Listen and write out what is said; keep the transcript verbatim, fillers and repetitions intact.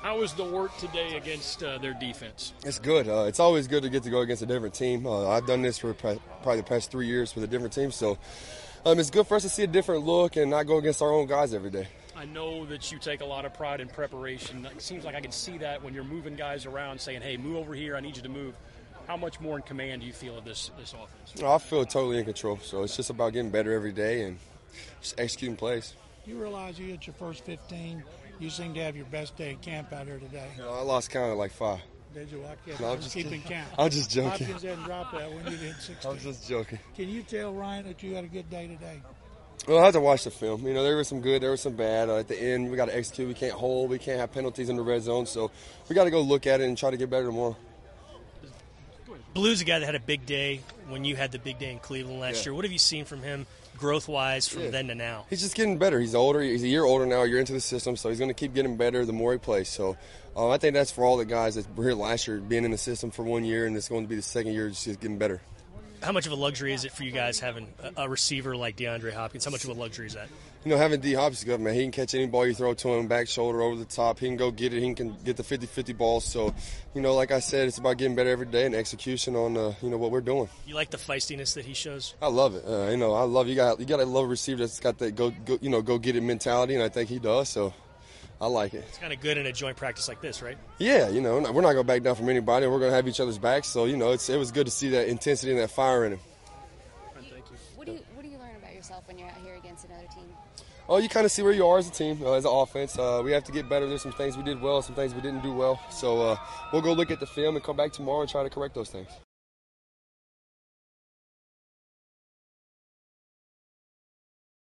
How was the work today against uh, their defense? It's good. Uh, it's always good to get to go against a different team. Uh, I've done this for probably the past three years with a different team, so um, it's good for us to see a different look and not go against our own guys every day. I know that you take a lot of pride in preparation. It seems like I can see that when you're moving guys around, saying, hey, move over here, I need you to move. How much more in command do you feel of this, this offense? I feel totally in control, so it's just about getting better every day and just executing plays. You realize you hit your first fifteen. You seem to have your best day at camp out here today. You know, I lost count of like five. Did you walk in? No, I I'm was just keeping kidding. count. I'm just joking. Hopkins didn't drop that when you did sixteen. I'm just joking. Can you tell Ryan that you had a good day today? Well, I had to watch the film. You know, there was some good, there was some bad. Uh, at the end, we got to execute. We can't hold. We can't have penalties in the red zone. So we got to go look at it and try to get better tomorrow. Blue's a guy that had a big day when you had the big day in Cleveland last Yeah. year. What have you seen from him growth-wise from Yeah. then to now? He's just getting better. He's older. He's a year older now. You're into the system, so he's going to keep getting better the more he plays. So uh, I think that's for all the guys that were here last year, being in the system for one year, and it's going to be the second year, just getting better. How much of a luxury is it for you guys having a, a receiver like DeAndre Hopkins? How much of a luxury is that? You know, having D Hopkins is good, man. He can catch any ball you throw to him, back shoulder, over the top. He can go get it. He can get the fifty-fifty balls. So, you know, like I said, it's about getting better every day and execution on, uh, you know, what we're doing. You like the feistiness that he shows? I love it. Uh, you know, I love you got you got to love a receiver that's got that go, go you know go get it mentality, and I think he does. So, I like it. It's kind of good in a joint practice like this, right? Yeah, you know, we're not going to back down from anybody. We're going to have each other's backs. So, you know, it's it was good to see that intensity and that fire in him. What do you What do you learn about yourself when you're out here against another team? Oh, you kind of see where you are as a team, uh, as an offense. Uh, we have to get better. There's some things we did well, some things we didn't do well. So uh, we'll go look at the film and come back tomorrow and try to correct those things.